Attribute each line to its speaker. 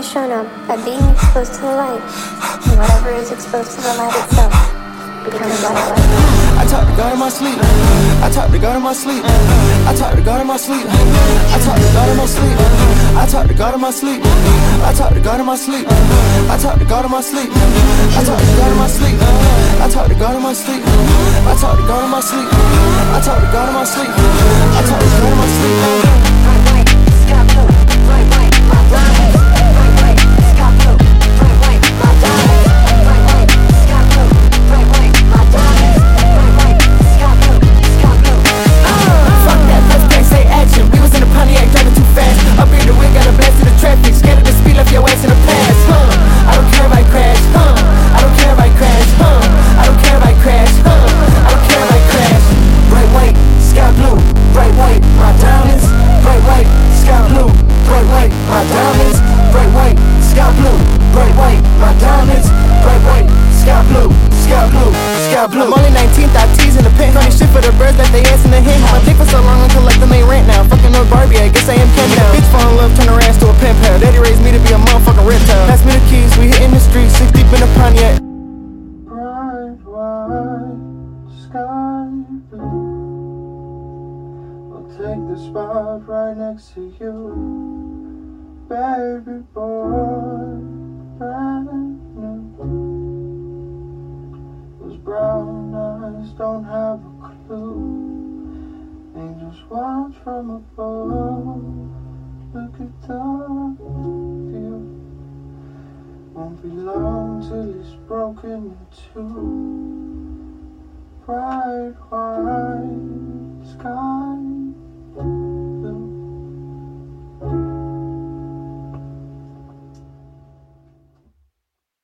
Speaker 1: shown up by being exposed to the light, and whatever is exposed to the light itself becomes light.
Speaker 2: I talk to God in my sleep. I talk to God in my sleep. I talk to God in my sleep. I talk to God in my sleep. I talk to God in my sleep. I talk to God in my sleep. I talk to God in my sleep. I talk to God in my sleep. I talk to God in my sleep. I talk to God in my sleep. I talk to God in my sleep. I talk to God in my sleep.
Speaker 3: Bright white, sky blue. Bright white, my diamonds. Bright white, sky blue. Bright white, my diamonds. Bright white, sky blue. Bright white, my diamonds. Bright white, sky blue. Sky blue.
Speaker 2: Fuck that, let's play, say action. We was in a Pontiac driving too fast. Up in the wind, got a blast to the traffic. Scared of the speed, left your ass in the past. I don't care if I crash. I don't care if I crash. I don't care if I crash. I don't care if I crash. Bright white, sky blue. Bright white, my diamonds. Bright white, sky blue. Bright white, my diamonds. Bright white, sky blue. Bright white, my diamonds. Bright white, sky blue. Sky blue, sky blue. I'm only 19, thought T's in the pen. Funny shit for the birds that they ass in the hen. My dick for so long, I'm collecting my rent now. Fucking with Barbie, I guess I am Ken now. Bitch fall in love, turn her ass to a pen pal. Daddy raised me to be a motherfucking reptile. Pass me the keys, we hitting the streets, 6 deep in the Pontiac.
Speaker 4: Bright white sky blue. I'll take the spot right next to you, baby boy, brand new. Those brown eyes don't have a clue. Angels watch from above. Look at the view. Won't be long till it's broken in two. Bright white sky